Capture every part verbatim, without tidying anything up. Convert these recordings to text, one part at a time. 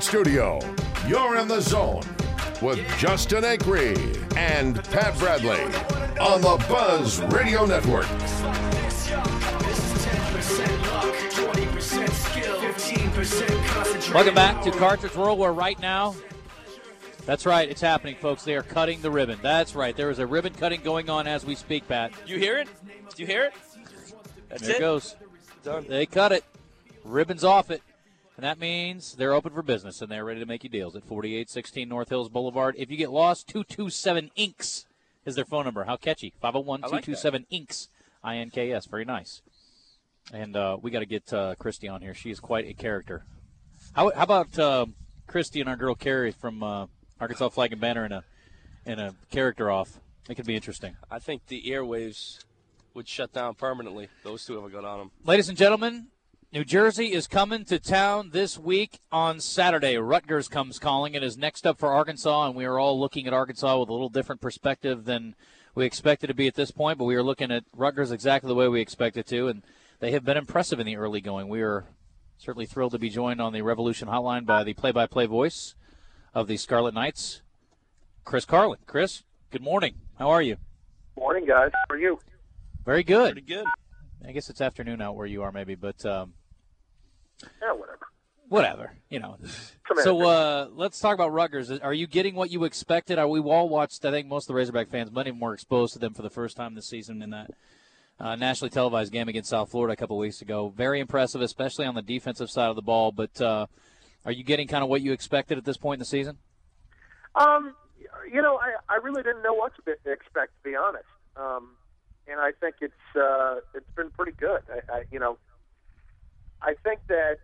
Network studio. You're in the zone with Justin Acree and Pat Bradley on the Buzz Radio Network. Welcome back to Cartridge World, where right now, that's right, it's happening, folks. They are cutting the ribbon. That's right. There is a ribbon cutting going on as we speak, Pat. You hear it? Do you hear it? That's there it. it goes. Done. They cut it. Ribbon's off it. And that means they're open for business, and they're ready to make you deals at forty-eight sixteen North Hills Boulevard. If you get lost, two two seven Inks is their phone number. How catchy. five oh one, two two seven, Inks, I N K S. Very nice. And uh, we got to get uh, Christy on here. She is quite a character. How, how about uh, Christy and our girl Carrie from uh, Arkansas Flag and Banner in a, in a character off? It could be interesting. I think the airwaves would shut down permanently. Those two have a good on them. Ladies and gentlemen, New Jersey is coming to town this week on Saturday. Rutgers comes calling. It is next up for Arkansas, and we are all looking at Arkansas with a little different perspective than we expected to be at this point, but we are looking at Rutgers exactly the way we expected to, and they have been impressive in the early going. We are certainly thrilled to be joined on the Revolution Hotline by the play-by-play voice of the Scarlet Knights, Chris Carlin. Chris, good morning. How are you? Morning, guys. How are you? Very good. Pretty good. I guess it's afternoon out where you are maybe, but um, yeah, whatever. Whatever, you know. So uh, let's talk about Rutgers. Are you getting what you expected? Are we all watched? I think most of the Razorback fans, many of them were exposed to them for the first time this season in that uh, nationally televised game against South Florida a couple weeks ago. Very impressive, especially on the defensive side of the ball. But uh, are you getting kind of what you expected at this point in the season? Um, you know, I, I really didn't know what to expect, to be honest. Um, and I think it's uh, it's been pretty good. I, I, you know, I think that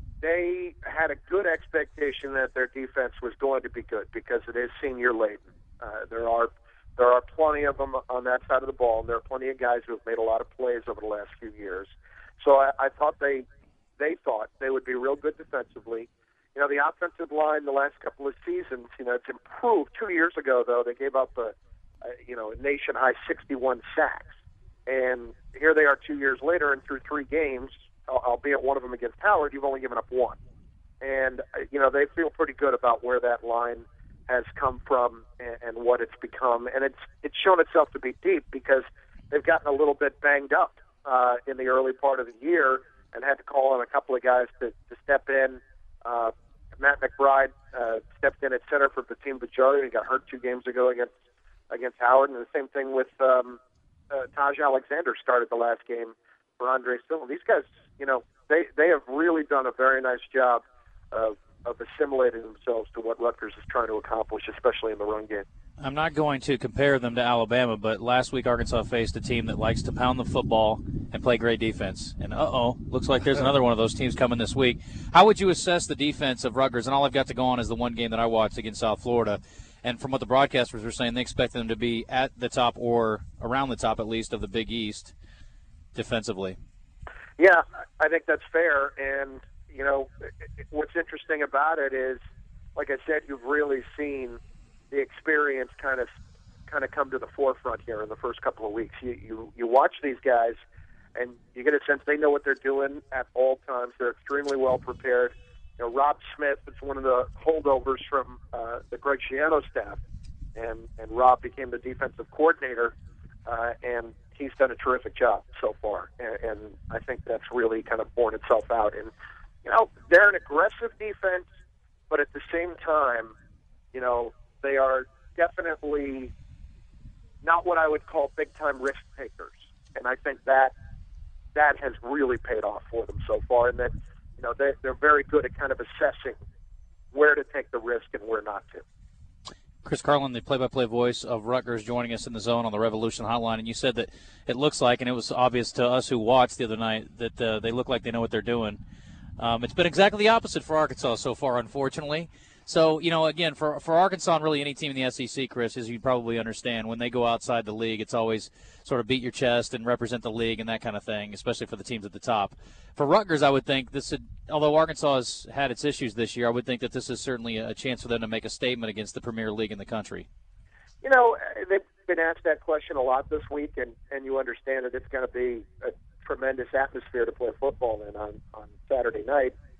they had a good expectation that their defense was going to be good because it is senior laden. Uh, there are there are plenty of them on that side of the ball, and there are plenty of guys who have made a lot of plays over the last few years. So I, I thought they they thought they would be real good defensively. You know, the offensive line the last couple of seasons, you know, it's improved. Two years ago, though, they gave up a, a you know a nation high sixty-one sacks, and here they are two years later, and through three games, albeit one of them against Howard, you've only given up one. And, you know, they feel pretty good about where that line has come from and, and what it's become. And it's it's shown itself to be deep because they've gotten a little bit banged up uh, in the early part of the year and had to call on a couple of guys to, to step in. Uh, Matt McBride uh, stepped in at center for Batim Bajari. He got hurt two games ago against against Howard. And the same thing with um, uh, Taj Alexander started the last game for Andre Stillman. These guys, you know, they, they have really done a very nice job of, of assimilating themselves to what Rutgers is trying to accomplish, especially in the run game. I'm not going to compare them to Alabama, but last week Arkansas faced a team that likes to pound the football and play great defense. And, uh-oh, looks like there's another one of those teams coming this week. How would you assess the defense of Rutgers? And all I've got to go on is the one game that I watched against South Florida. And from what the broadcasters were saying, they expect them to be at the top or around the top, at least, of the Big East defensively. Yeah, I think that's fair. And, you know, what's interesting about it is, like I said, you've really seen the experience kind of kind of come to the forefront here in the first couple of weeks. You, you, you watch these guys, and you get a sense they know what they're doing at all times. They're extremely well prepared. You know, Rob Smith is one of the holdovers from uh, the Greg Schiano staff, and, and Rob became the defensive coordinator, uh, and he's done a terrific job so far, and, and I think that's really kind of borne itself out. And, you know, they're an aggressive defense, but at the same time, you know, they are definitely not what I would call big-time risk takers. And I think that that has really paid off for them so far, and that, you know, they, they're very good at kind of assessing where to take the risk and where not to. Chris Carlin, the play-by-play voice of Rutgers, joining us in the zone on the Revolution Hotline. And you said that it looks like, and it was obvious to us who watched the other night, that uh, they look like they know what they're doing. Um, it's been exactly the opposite for Arkansas so far, unfortunately. So, you know, again, for for Arkansas and really any team in the S E C, Chris, as you probably understand, when they go outside the league, it's always sort of beat your chest and represent the league and that kind of thing, especially for the teams at the top. For Rutgers, I would think this would, although Arkansas has had its issues this year, I would think that this is certainly a chance for them to make a statement against the premier league in the country. You know, they've been asked that question a lot this week, and, and you understand that it's going to be a tremendous atmosphere to play football in on, on Saturday night.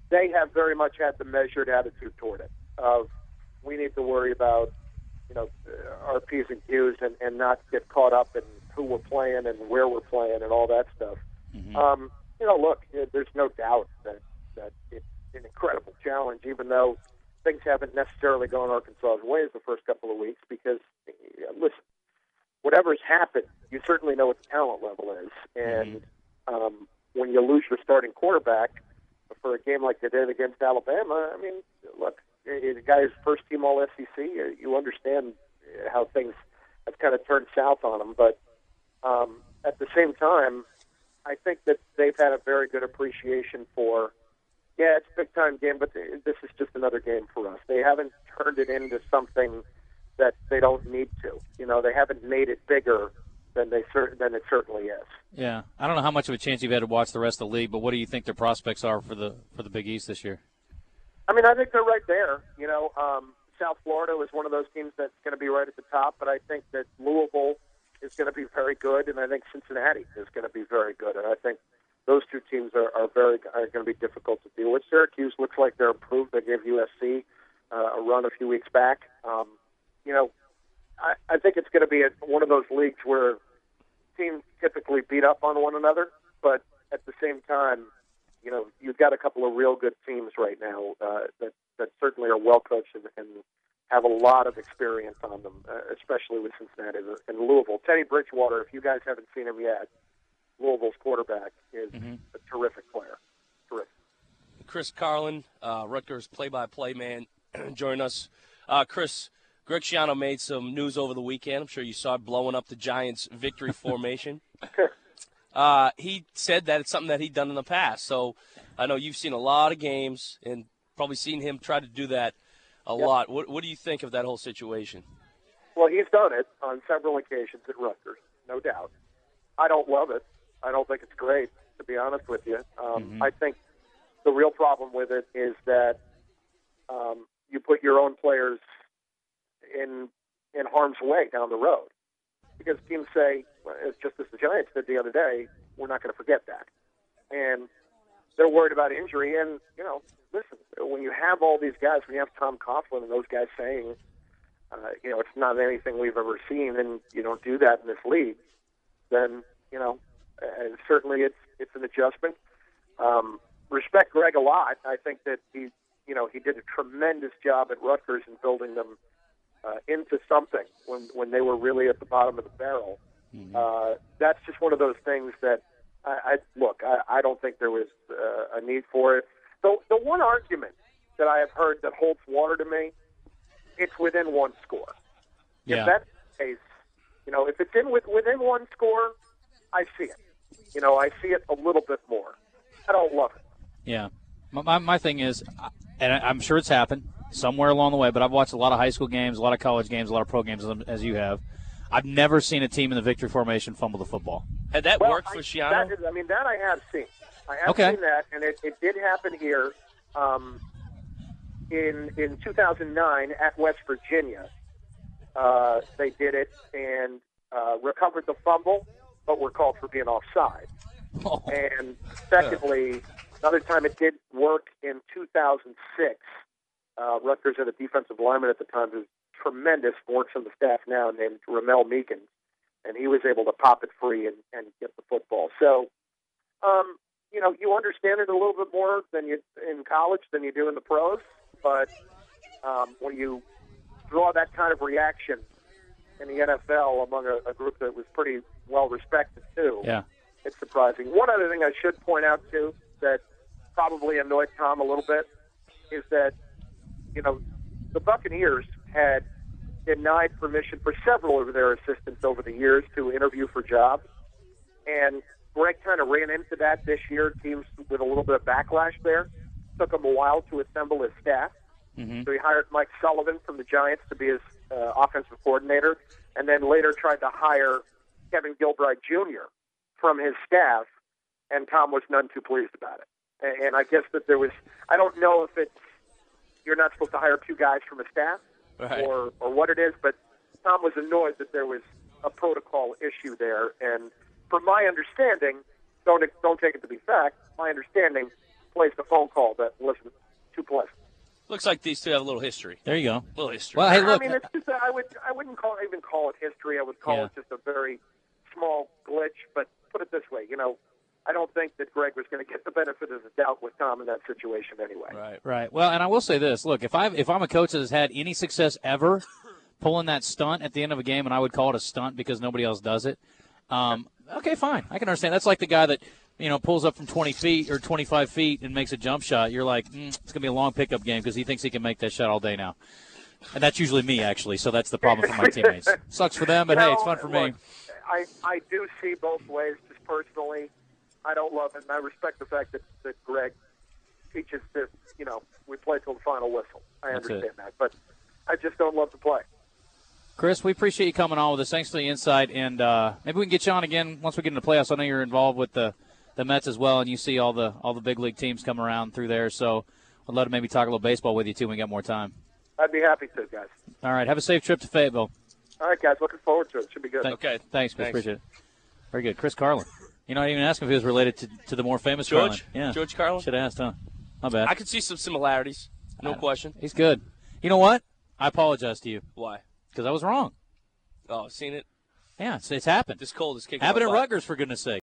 they have very much had the measured attitude toward it of we need to worry about, you know, our P's and Q's and, and not get caught up in who we're playing and where we're playing and all that stuff. Mm-hmm. Um, you know, look, there's no doubt that, that it's an incredible challenge, even though things haven't necessarily gone Arkansas's ways the first couple of weeks because, listen, whatever's happened, you certainly know what the talent level is. And mm-hmm. um, when you lose your starting quarterback for a game like they did against Alabama, I mean, look, the guy's first team All S E C, you understand how things have kind of turned south on him. But um, at the same time, I think that they've had a very good appreciation for, yeah, it's a big-time game, but this is just another game for us. They haven't turned it into something that they don't need to. You know, they haven't made it bigger than they cer- than it certainly is. Yeah, I don't know how much of a chance you've had to watch the rest of the league, but what do you think their prospects are for the for the Big East this year? I mean, I think they're right there. You know, um, South Florida is one of those teams that's going to be right at the top, but I think that Louisville is going to be very good, and I think Cincinnati is going to be very good, and I think those two teams are, are very are going to be difficult to deal with. Syracuse looks like they're improved. They gave U S C uh, a run a few weeks back. Um, you know, I, I think it's going to be a, one of those leagues where teams typically beat up on one another, but at the same time, you know, you've got a couple of real good teams right now uh, that, that certainly are well coached and, and have a lot of experience on them, uh, especially with Cincinnati and Louisville. Teddy Bridgewater, if you guys haven't seen him yet, Louisville's quarterback is mm-hmm. a terrific player. Terrific. Chris Carlin, uh, Rutgers play-by-play man, join us. Uh, Chris, Greg Schiano made some news over the weekend. I'm sure you saw it, blowing up the Giants' victory formation. Uh, he said that it's something that he'd done in the past. So I know you've seen a lot of games and probably seen him try to do that a yep. lot. What, what do you think of that whole situation? Well, he's done it on several occasions at Rutgers, no doubt. I don't love it. I don't think it's great, to be honest with you. Um, mm-hmm. I think the real problem with it is that um, you put your own players in in harm's way down the road. Because teams say, well, it's just as the Giants did the other day, we're not going to forget that. And they're worried about injury. And, you know, listen, when you have all these guys, when you have Tom Coughlin and those guys saying, uh, you know, it's not anything we've ever seen and you don't do that in this league, then, you know, uh, certainly it's it's an adjustment. Um, respect Greg a lot. I think that he, you know, he did a tremendous job at Rutgers in building them Uh, into something when when they were really at the bottom of the barrel. Mm-hmm. Uh, that's just one of those things that I, I look. I, I don't think there was uh, a need for it. The the one argument that I have heard that holds water to me, it's within one score. Yeah. If that's the case, you know, if it's in with, within one score, I see it. You know, I see it a little bit more. I don't love it. Yeah, my my, my thing is, and I'm sure it's happened somewhere along the way, but I've watched a lot of high school games, a lot of college games, a lot of pro games, as you have. I've never seen a team in the victory formation fumble the football. Had that well, worked for Schiano? I mean, that I have seen. I have okay. seen that, and it, it did happen here um, in in two thousand nine at West Virginia. Uh, they did it and uh, recovered the fumble, but were called for being offside. Oh. And secondly, another time it did work in two thousand six. Uh, Rutgers had a defensive lineman at the time who's tremendous, works on the staff now, named Ramel Meekins, and he was able to pop it free and, and get the football. So, um, you know, you understand it a little bit more than you in college than you do in the pros, but um, when you draw that kind of reaction in the N F L among a, a group that was pretty well respected too, yeah. it's surprising. One other thing I should point out too that probably annoyed Tom a little bit is that, you know, the Buccaneers had denied permission for several of their assistants over the years to interview for jobs. And Greg kind of ran into that this year, teams with a little bit of backlash there. Took him a while to assemble his staff. Mm-hmm. So he hired Mike Sullivan from the Giants to be his uh, offensive coordinator, and then later tried to hire Kevin Gilbride Junior from his staff, and Tom was none too pleased about it. And, and I guess that there was, I don't know if it's, you're not supposed to hire two guys from a staff right. or, or what it is, but Tom was annoyed that there was a protocol issue there. And from my understanding, don't don't take it to be fact, my understanding, placed a phone call that wasn't too pleasant. Looks like these two have a little history. There you go. A little history. Well, hey, look. I mean, it's just I would I wouldn't call even call it history. I would call Yeah. it just a very small glitch. But put it this way, you know, I don't think that Greg was going to get the benefit of the doubt with Tom in that situation anyway. Right. Right. Well, and I will say this. Look, if I if I'm a coach that has had any success ever pulling that stunt at the end of a game, and I would call it a stunt because nobody else does it, um, okay, fine. I can understand. That's like the guy that, you know, pulls up from twenty feet or twenty-five feet and makes a jump shot. You're like, mm, it's going to be a long pickup game because he thinks he can make that shot all day now. And that's usually me, actually, so that's the problem for my teammates. Sucks for them, but, You hey, know, it's fun for look, me. I, I do see both ways, just personally. I don't love it, and I respect the fact that, that Greg teaches that, you know, we play till the final whistle. I That's understand it. that. But I just don't love the play. Chris, we appreciate you coming on with us. Thanks for the insight, and uh, maybe we can get you on again once we get into the playoffs. I know you're involved with the, the Mets as well, and you see all the all the big league teams come around through there, so I'd love to maybe talk a little baseball with you, too, when we got more time. I'd be happy to, guys. All right, have a safe trip to Fayetteville. All right, guys, looking forward to it. Should be good. Th- Okay. Thanks, Chris. Thanks. Appreciate it. Very good. Chris Carlin. You know, I didn't even ask him if he was related to, to the more famous George? Carlin. Yeah. George Carlin? Should have asked, huh? Not bad. I could see some similarities. No question. He's good. You know what? I apologize to you Why? because I was wrong. Oh, seen it? Yeah, it's, it's happened. This cold is kicking Happened my at butt. Rutgers, for goodness sake.